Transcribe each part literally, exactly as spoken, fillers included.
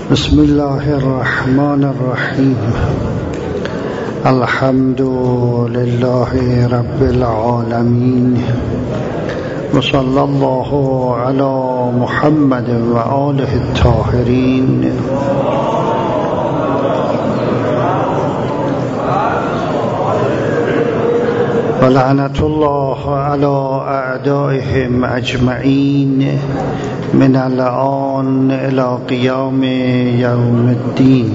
بسم الله الرحمن الرحیم. الحمد لله رب العالمین و صلی الله علی محمد و آله الطاهرین. و لعنت الله علی اعدائهم اجمعین من الآن الی قیام یوم الدین.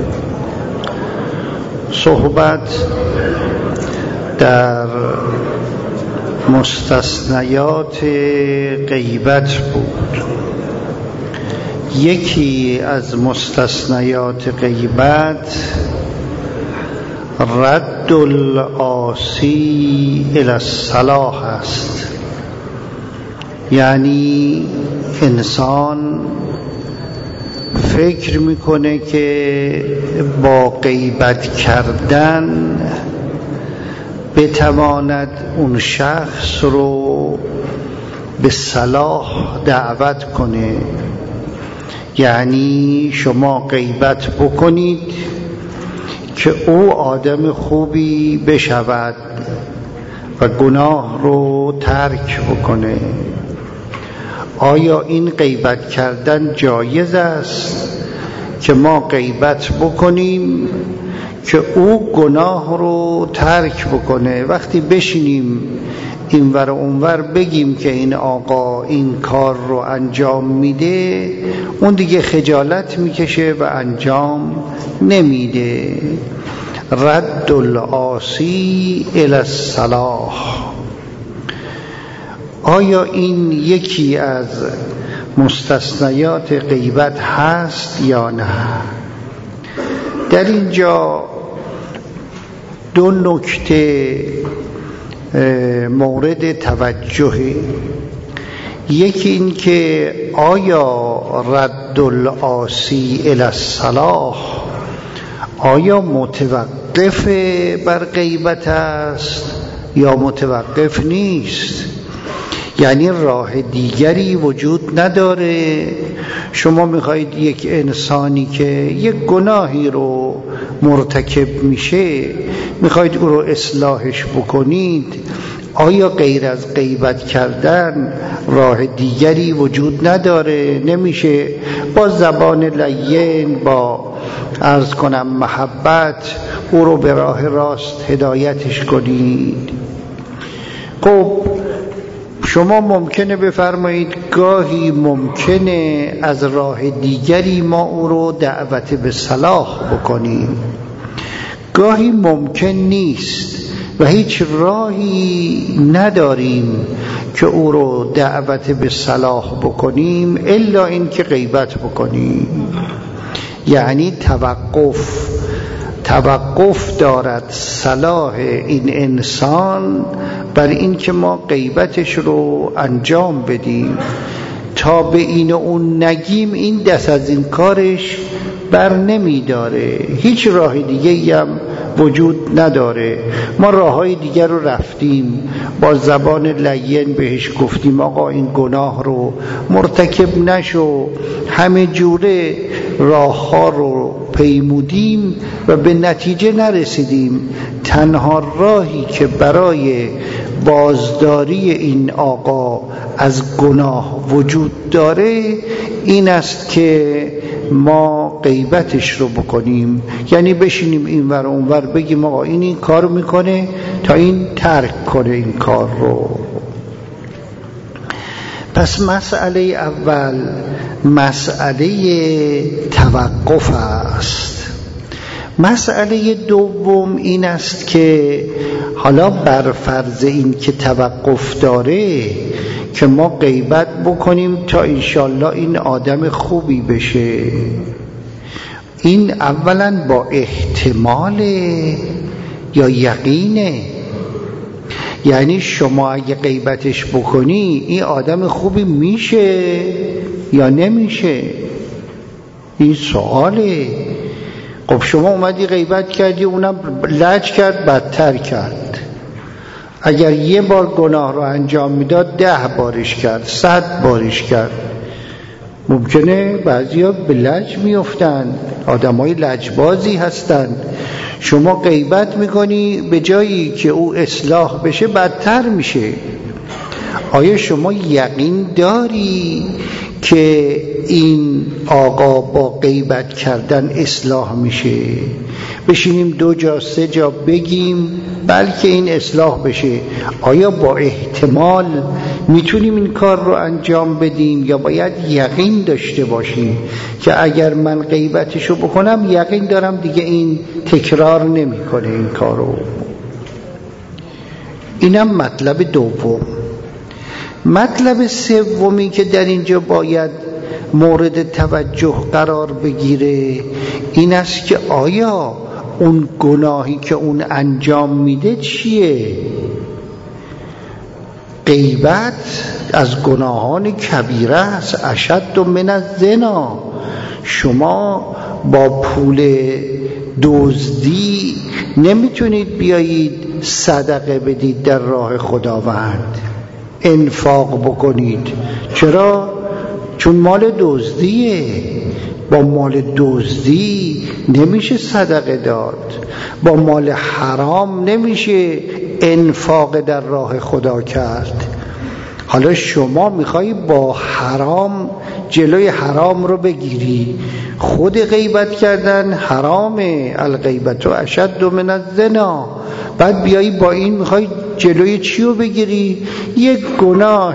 صحبت در مستثنیات غیبت بود. یکی از مستثنیات غیبت رد العاصی الی الصلاح است. یعنی انسان فکر میکنه که با غیبت کردن بتواند اون شخص رو به صلاح دعوت کنه. یعنی شما غیبت بکنید که او آدم خوبی بشود و گناه رو ترک بکنه. آیا این غیبت کردن جایز است که ما غیبت بکنیم که او گناه رو ترک بکنه؟ وقتی بشینیم اینور و اونور بگیم که این آقا این کار رو انجام میده، اون دیگه خجالت میکشه و انجام نمیده. رد العاصی الی الصلاح. آیا این یکی از مستثنیات غیبت هست یا نه؟ در اینجا دو نکته مورد توجه. یکی این که آیا رد العاصی الی الصلاح آیا متوقف بر غیبت است یا متوقف نیست؟ یعنی راه دیگری وجود نداره؟ شما میخواید یک انسانی که یک گناهی رو مرتکب میشه میخواید او رو اصلاحش بکنید، آیا غیر از غیبت کردن راه دیگری وجود نداره؟ نمیشه با زبان لین، با عرض کنم محبت او رو به راه راست هدایتش کنید؟ خب شما ممکنه بفرمایید گاهی ممکنه از راه دیگری ما او رو دعوت به صلاح بکنیم، گاهی ممکن نیست و هیچ راهی نداریم که او رو دعوت به صلاح بکنیم الا این که غیبت بکنیم. یعنی توقف توقف دارد صلاح این انسان بر این که ما غیبتش رو انجام بدیم. تا به این و اون نگیم این دست از این کارش بر نمی داره. هیچ راه دیگه هم وجود نداره. ما راههای دیگر رو رفتیم، با زبان لین بهش گفتیم آقا این گناه رو مرتکب نشو، همه جوره راهها رو پیمودیم و به نتیجه نرسیدیم. تنها راهی که برای بازداری این آقا از گناه وجود داره این است که ما غیبتش رو بکنیم. یعنی بشینیم این ور اون ور بگیم آقا این این کار میکنه تا این ترک کنه این کار رو. پس مسئله اول مسئله توقف است. مسئله دوم این است که حالا بر فرض این که توقف داره که ما غیبت بکنیم تا انشالله این آدم خوبی بشه، این اولا با احتمال یا یقینه؟ یعنی شما اگه غیبتش بکنی این آدم خوبی میشه یا نمیشه؟ این سواله. خب شما اومدی غیبت کردی، اونم لج کرد بدتر کرد. اگر یه بار گناه رو انجام میداد ده بارش کرد، صد بارش کرد. ممکنه بعضیا به لج میافتن، آدمای لجبازی هستن. شما غیبت میکنی به جایی که او اصلاح بشه بدتر میشه. آیا شما یقین داری که این آقا با غیبت کردن اصلاح میشه؟ بشینیم دو جا سه جا بگیم بلکه این اصلاح بشه. آیا با احتمال میتونیم این کار رو انجام بدیم یا باید یقین داشته باشیم که اگر من غیبتشو بکنم یقین دارم دیگه این تکرار نمیکنه این کارو؟ اینم مطلب دوم. مطلب سومی که در اینجا باید مورد توجه قرار بگیره این است که آیا اون گناهی که اون انجام میده چیه؟ غیبت از گناهان کبیره است، اشد من الزنا. شما با پول دزدی نمیتونید بیایید صدقه بدید در راه خداوند، انفاق بکنید. چرا؟ چون مال دزدیه. با مال دزدی نمیشه صدقه داد، با حلال حرام نمیشه انفاق در راه خدا کرد. حالا شما میخوای با حرام جلوی حرام رو بگیری. خود غیبت کردن حرامه، الغیبت اشد من الزنا. بعد بیایی با این میخوای جلوی چی رو بگیری؟ یک گناه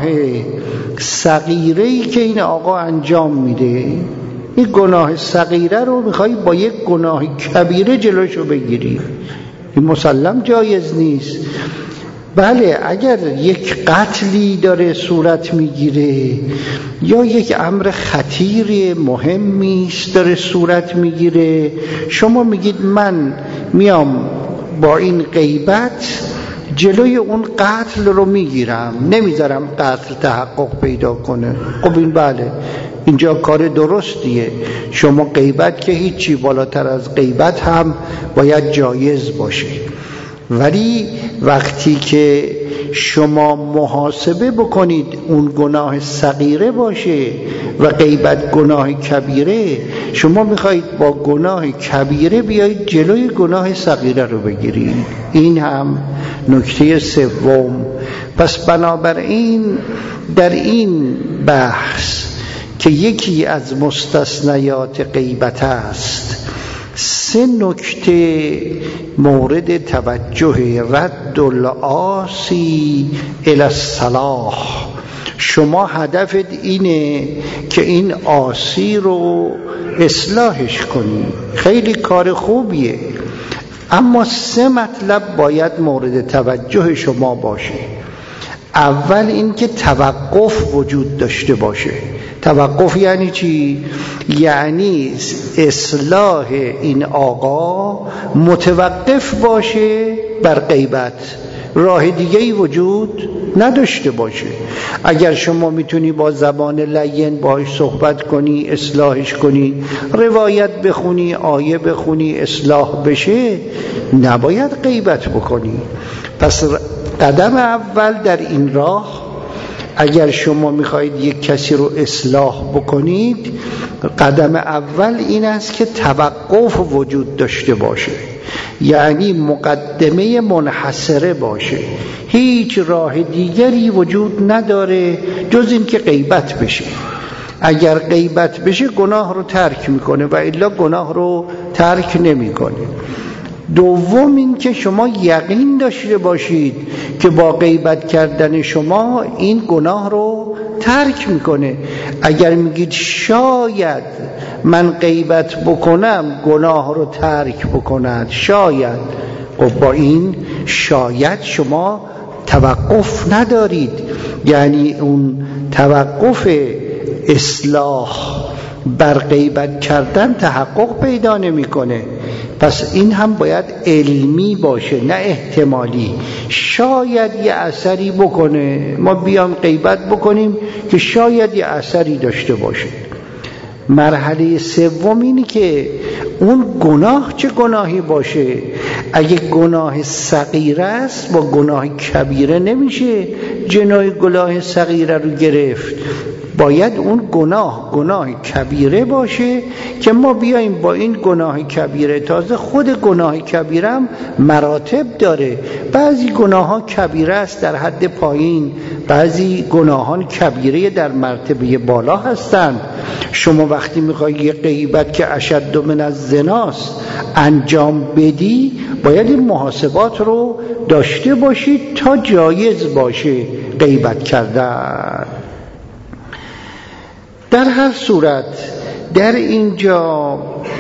صغیره‌ای که این آقا انجام میده، این گناه صغیره رو میخوای با یک گناه کبیره جلوش رو بگیری. این مسلم جایز نیست. بله اگر یک قتلی داره صورت میگیره یا یک امر خطیر مهمی داره صورت میگیره، شما میگید من میام با این غیبت جلوی اون قتل رو میگیرم، نمیذارم قتل تحقق پیدا کنه. خب این بله اینجا کار درستیه. شما غیبت که هیچی، بالاتر از غیبت هم باید جایز باشه. ولی وقتی که شما محاسبه بکنید اون گناه صغیره باشه و غیبت گناه کبیره، شما میخواید با گناه کبیره بیایید جلوی گناه صغیره رو بگیرید. این هم نکته سوم. پس بنابراین در این بحث که یکی از مستثنیات غیبت است، سه نکته مورد توجه: رد العاصی الی الصلاح. شما هدفت اینه که این عاصی رو اصلاحش کنی، خیلی کار خوبیه، اما سه مطلب باید مورد توجه شما باشه. اول این که توقف وجود داشته باشه. توقف یعنی چی؟ یعنی اصلاح این آقا متوقف باشه بر غیبت، راه دیگه‌ای وجود نداشته باشه. اگر شما میتونی با زبان لین باهاش صحبت کنی، اصلاحش کنی، روایت بخونی، آیه بخونی، اصلاح بشه، نباید غیبت بکنی. پس قدم اول در این راه، اگر شما میخواهید یک کسی رو اصلاح بکنید، قدم اول این است که توقف وجود داشته باشه، یعنی مقدمه منحصره باشه، هیچ راه دیگری وجود نداره جز این که غیبت بشه. اگر غیبت بشه گناه رو ترک میکنه و الا گناه رو ترک نمیکنه. دوم این که شما یقین داشته باشید که با غیبت کردن شما این گناه رو ترک میکنه. اگر میگید شاید من غیبت بکنم گناه رو ترک بکند، شاید، خب با این شاید شما توقف ندارید، یعنی اون توقف اصلاح بر غیبت کردن تحقق پیدا نمیکنه. پس این هم باید علمی باشه نه احتمالی. شاید یه اثری بکنه، ما بیام غیبت بکنیم که شاید یه اثری داشته باشه. مرحله سوم اینه که اون گناه چه گناهی باشه. اگه گناه صغیره است با گناه کبیره نمیشه جنای گناه صغیره رو گرفت. باید اون گناه گناه کبیره باشه که ما بیاییم با این گناه کبیره، تازه خود گناه کبیره هم مراتب داره، بعضی گناه ها کبیره است در حد پایین، بعضی گناهان کبیره در مرتبه بالا هستند. شما وقتی میخوای یه غیبت که اشد من الزناست انجام بدی، باید این محاسبات رو داشته باشید تا جایز باشه غیبت کردن. در هر صورت در اینجا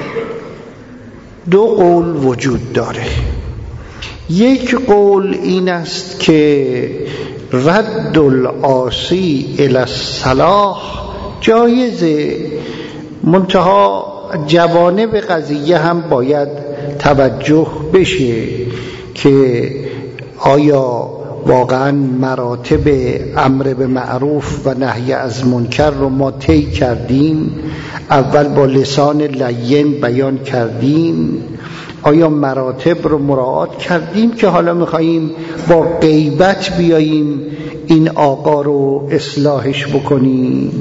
دو قول وجود داره. یک قول این است که رد العاصی الی الصلاح جایزه، منتها جوانب قضیه هم باید توجه بشه که آیا واقعا مراتب امر به معروف و نهی از منکر رو ما طی کردیم، اول با لسان لین بیان کردیم، آیا مراتب رو مراعات کردیم که حالا میخواییم با غیبت بیاییم این آقا رو اصلاحش بکنیم.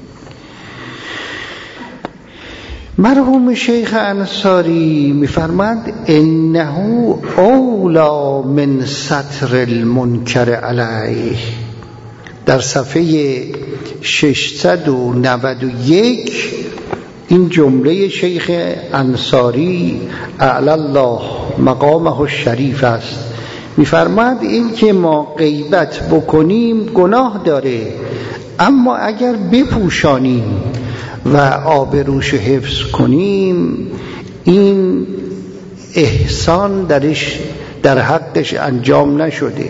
مرحوم شیخ انصاری میفرماند انه اولا من ستر المنکر علیه، در صفحه ششصد و نود و یک این جمله شیخ انصاری اعلی الله مقامه الشریف است. میفرماید این که ما غیبت بکنیم گناه داره، اما اگر بپوشانیم و آبروش حفظ کنیم این احسان درش در حقش انجام نشده.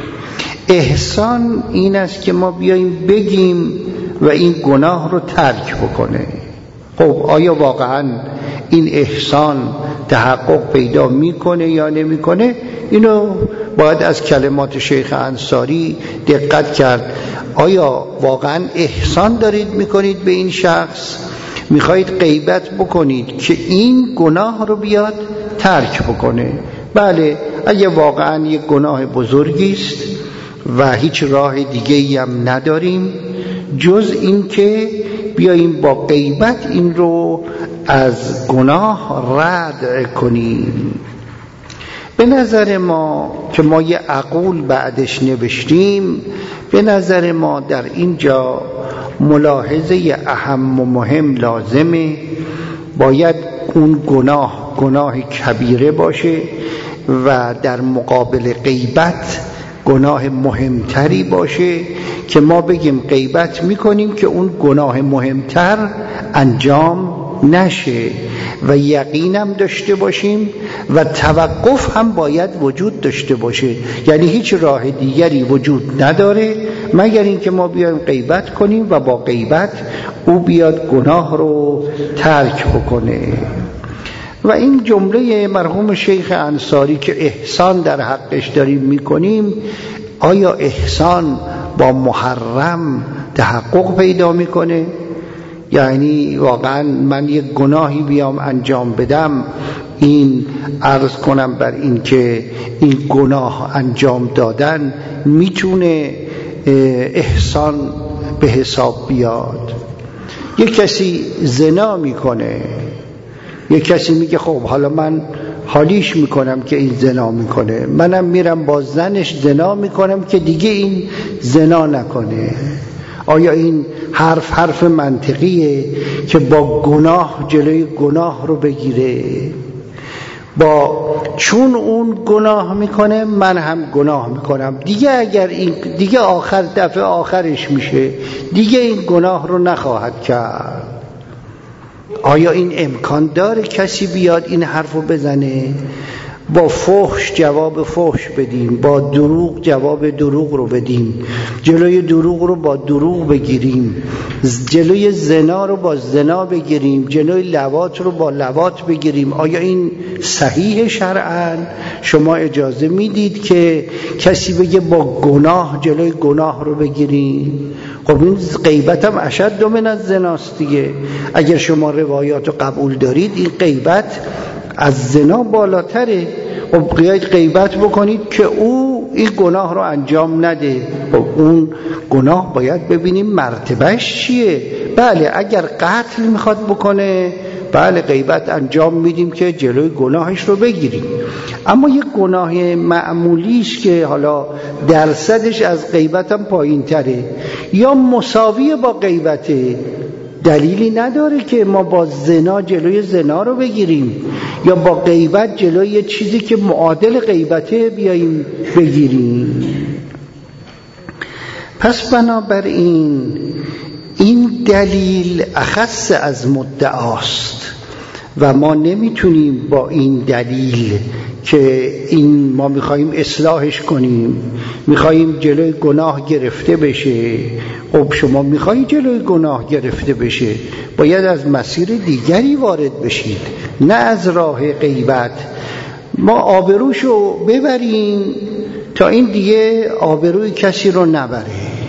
احسان این است که ما بیاییم بگیم و این گناه رو ترک بکنه. خب آیا واقعا این احسان تحقق پیدا میکنه یا نمیکنه؟ اینو باید از کلمات شیخ انصاری دقت کرد. آیا واقعا احسان دارید میکنید به این شخص؟ میخواید غیبت بکنید که این گناه رو بیاد ترک بکنه؟ بله، اگه واقعا یک گناه بزرگی است و هیچ راه دیگه‌ای هم نداریم جز این که بیاییم با غیبت این رو از گناه رد کنیم. به نظر ما که ما یه عقول بعدش نوشتیم، به نظر ما در اینجا ملاحظه اهم و مهم لازمه، باید اون گناه گناه کبیره باشه و در مقابل غیبت گناه مهمتری باشه که ما بگیم غیبت میکنیم که اون گناه مهمتر انجام نشه و یقینم داشته باشیم و توقف هم باید وجود داشته باشه. یعنی هیچ راه دیگری وجود نداره مگر اینکه ما بیایم غیبت کنیم و با غیبت او بیاد گناه رو ترک بکنه. و این جمله مرحوم شیخ انصاری که احسان در حقش داریم میکنیم، آیا احسان با محرم تحقق پیدا میکنه؟ یعنی واقعا من یک گناهی بیام انجام بدم، این عرض کنم بر این که این گناه انجام دادن میتونه احسان به حساب بیاد؟ یک کسی زنا میکنه، یک کسی میگه خب حالا من حالیش میکنم که این زنا میکنه، منم میرم با زنش زنا میکنم که دیگه این زنا نکنه. آیا این حرف حرف منطقیه که با گناه جلوی گناه رو بگیره؟ با چون اون گناه میکنه من هم گناه میکنم دیگه، اگر این دیگه آخر دفعه آخرش میشه دیگه این گناه رو نخواهد کرد. آیا این امکان داره کسی بیاد این حرفو بزنه؟ با فحش جواب فحش بدیم، با دروغ جواب دروغ رو بدیم، جلوی دروغ رو با دروغ بگیریم، جلوی زنا رو با زنا بگیریم، جلوی لواط رو با لواط بگیریم. آیا این صحیح شرعاً؟ شما اجازه میدید که کسی بگه با گناه جلوی گناه رو بگیریم؟ خب این غیبت هم اشد من الزناست دیگه. اگر شما روایات رو قبول دارید این غیبت از زنا بالاتره. خب بیایید غیبت بکنید که او این گناه رو انجام نده. اون گناه باید ببینیم مرتبهش چیه. بله اگر قتل میخواد بکنه، بله غیبت انجام میدیم که جلوی گناهش رو بگیریم. اما یک گناه معمولی است که حالا درصدش از غیبت هم پایین تره یا مساوی با غیبته، دلیلی نداره که ما با زنا جلوی زنا رو بگیریم یا با غیبت جلوی چیزی که معادل غیبته بیاییم بگیریم. پس بنابراین این دلیل اخص از مدعاست و ما نمیتونیم با این دلیل که این ما میخواییم اصلاحش کنیم، میخواییم جلوی گناه گرفته بشه. خب شما میخوایی جلوی گناه گرفته بشه، باید از مسیر دیگری وارد بشید، نه از راه غیبت. ما آبروشو ببریم تا این دیگه آبروی کسی رو نبره.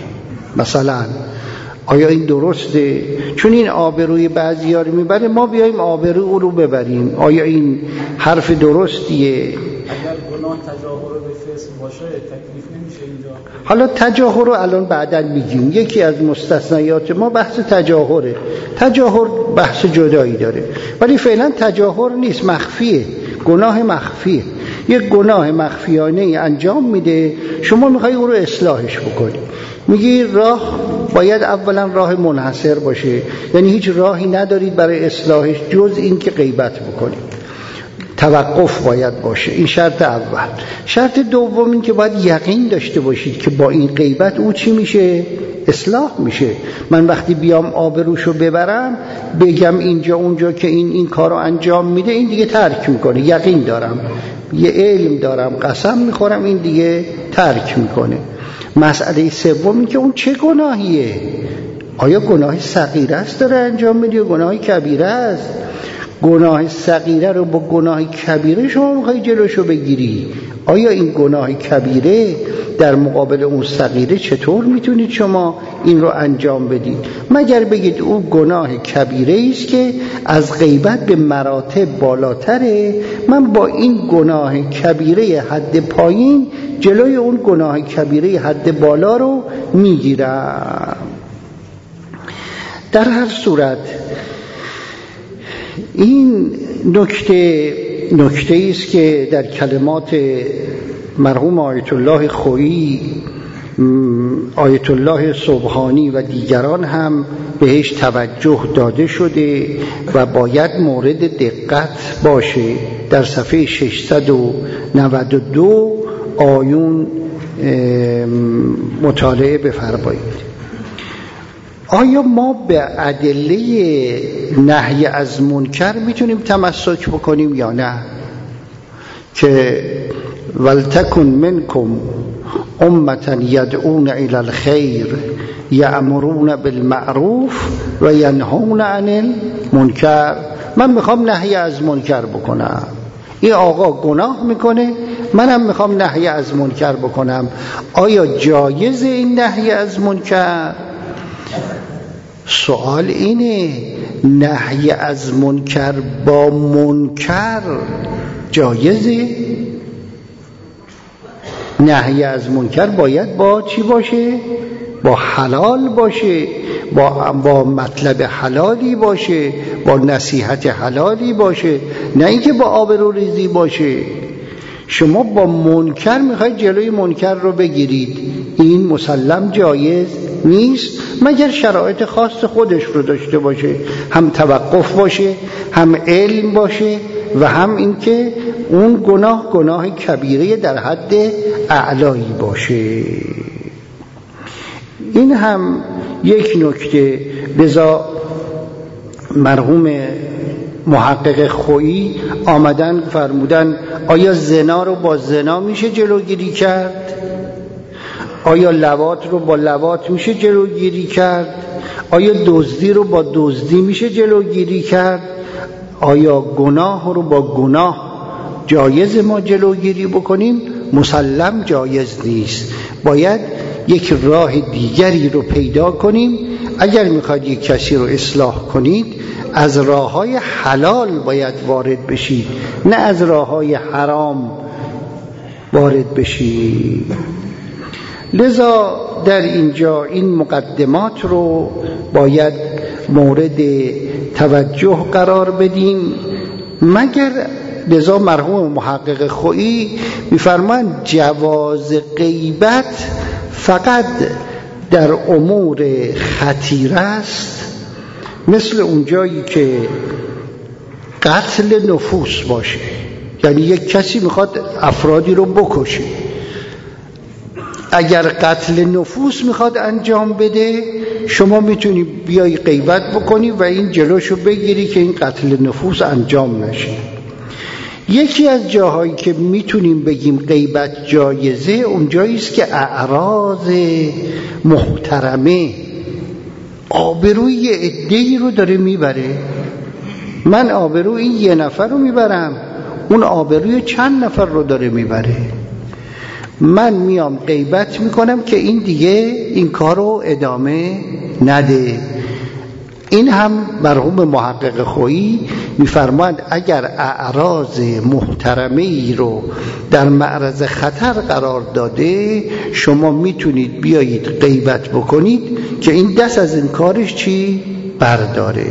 مثلا آیا این درسته؟ چون این آبروی بعضی‌ها رو میبره، ما بیایم آبروی او رو ببریم. آیا این حرف درستیه؟ اگر گناه تجاهر به فسق باشه تکلیف نمیشه اینجا. حالا تجاهر رو الان بعداً میگیم. یکی از مستثنیات ما بحث تجاهره. تجاهر بحث جدایی داره، ولی فعلا تجاهر نیست، مخفیه، گناه مخفیه. یک گناه مخفیانه انجام میده، شما میخوای او رو اصلاحش بکنی. میگی راه باید اولا راه منحصر باشه، یعنی هیچ راهی ندارید برای اصلاحش جز این که غیبت بکنید. توقف باید باشه، این شرط اول. شرط دوم این که باید یقین داشته باشید که با این غیبت او چی میشه؟ اصلاح میشه. من وقتی بیام آبروشو ببرم بگم اینجا اونجا که این این کارو انجام میده، این دیگه ترک میکنه. یقین دارم، یه علم دارم، قسم میخورم این دیگه ترک میکنه. مسئله سوم این که اون چه گناهیه؟ آیا گناه صغیره است داره انجام میده یا گناه کبیره است؟ گناه صغیره رو با گناه کبیره شما میخوای جلوشو بگیری. آیا این گناه کبیره در مقابل اون صغیره چطور میتونید شما این رو انجام بدید؟ مگر بگید او گناه کبیره است که از غیبت به مراتب بالاتره، من با این گناه کبیره حد پایین جلوی اون گناه کبیره حد بالا رو میگیرم. در هر صورت این نکته نکته است که در کلمات مرحوم آیت الله خویی، آیت الله سبحانی و دیگران هم بهش توجه داده شده و باید مورد دقت باشه. در صفحه ششصد و نود و دو آیون مطالعه بفرمایید. آیا ما به ادله نهی از منکر میتونیم تمسک بکنیم یا نه؟ که ولتکن منکم امة یدعون الی الخیر یأمرون بالمعروف و ینهون عن المنکر. من میخوام نهی از منکر بکنم، این آقا گناه میکنه، منم میخوام نهی از منکر بکنم. آیا جایز این نهی از منکر؟ سوال اینه، نهی از منکر با منکر جایزه؟ نهی از منکر باید با چی باشه؟ با حلال باشه، با, با مطلب حلالی باشه، با نصیحت حلالی باشه، نه اینکه با آبروریزی باشه. شما با منکر میخواید جلوی منکر رو بگیرید، این مسلم جایز نیست مگر شرایط خاص خودش رو داشته باشه، هم توقف باشه، هم علم باشه و هم اینکه اون گناه گناه کبیره در حد اعلایی باشه. این هم یک نکته. لذا مرحوم محقق خویی آمدن فرمودن آیا زنا رو با زنا میشه جلوگیری کرد؟ آیا لواط رو با لواط میشه جلوگیری کرد؟ آیا دزدی رو با دزدی میشه جلوگیری کرد؟ آیا گناه رو با گناه جایز ما جلوگیری بکنیم؟ مسلم جایز نیست. باید یک راه دیگری رو پیدا کنیم. اگر میخواید یک کسی رو اصلاح کنید از راههای حلال باید وارد بشید، نه از راههای حرام. وارد بشی. لذا در اینجا این مقدمات رو باید مورد توجه قرار بدیم. مگر لذا مرحوم محقق خویی می‌فرمایند جواز غیبت فقط در امور خطیره است، مثل اونجایی که قتل نفوس باشه، یعنی یک کسی میخواد افرادی رو بکشه. اگر قتل نفوس میخواد انجام بده، شما میتونی بیای غیبت بکنی و این جلوشو بگیری که این قتل نفوس انجام نشه. یکی از جاهایی که میتونیم بگیم غیبت جایزه اونجایی است که اعراض محترمه، آبروی عده‌ای رو داره میبره. من آبروی این یه نفر رو میبرم، اون آبروی چند نفر رو داره میبره. من میام غیبت میکنم که این دیگه این کار رو ادامه نده. این هم مرحوم محقق خویی میفرماند اگر اعراض محترمه ای رو در معرض خطر قرار داده، شما میتونید بیایید غیبت بکنید که این دست از این کارش چی برداره.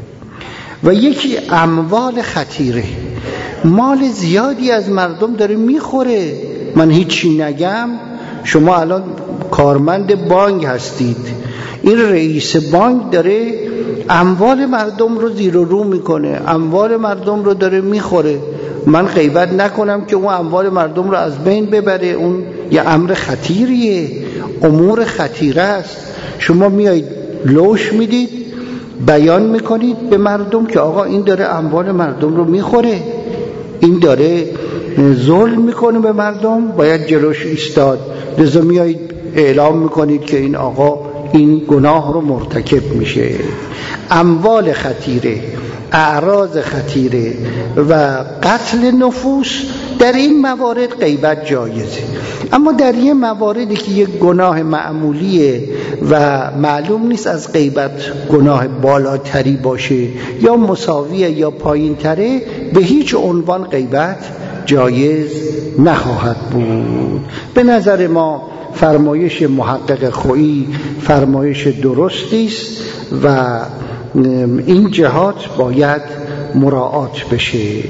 و یکی اموال خطیره، مال زیادی از مردم داره میخوره، من هیچی نگم. شما الان کارمند بانک هستید، این رئیس بانک داره اموال مردم رو زیر و رو میکنه، اموال مردم رو داره میخوره. من غیبت نکنم که اون اموال مردم رو از بین ببره، اون یه امر خطیریه، امور خطیره است. شما میایید لوش میدید، بیان میکنید به مردم که آقا این داره اموال مردم رو میخوره، این داره ظلم میکنه به مردم، باید جلوش ایستاد. لذا میایید اعلام میکنید که این آقا این گناه رو مرتکب میشه. اموال خطیره، اعراض خطیره و قتل نفوس، در این موارد غیبت جایزه. اما در یه مواردی که یک گناه معمولیه و معلوم نیست از غیبت گناه بالاتری باشه یا مساویه یا پایین تره، به هیچ عنوان غیبت جایز نخواهد بود. به نظر ما فرمایش محقق خویی فرمایش درستی است و این جهات باید مراعات بشه.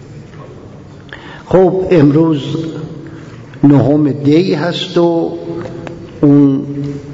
خب امروز نهم دی هست و اون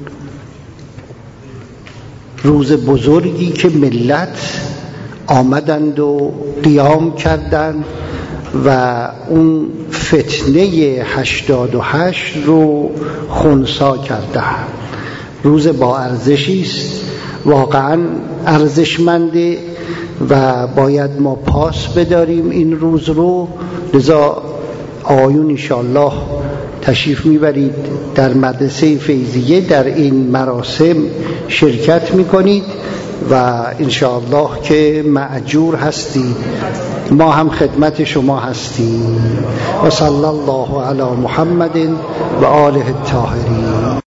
روز بزرگی که ملت آمدند و قیام کردند و اون فتنه هشتاد و هشت رو خنثی کردند. روز با ارزشی است، واقعا ارزشمنده و باید ما پاس بداریم این روز رو. لذا آقایون انشاءالله تشریف میبرید در مدرسه فیضیه، در این مراسم شرکت میکنید و انشاءالله که مأجور هستید، ما هم خدمت شما هستیم. و صلی الله علی محمد و آله الطاهرین.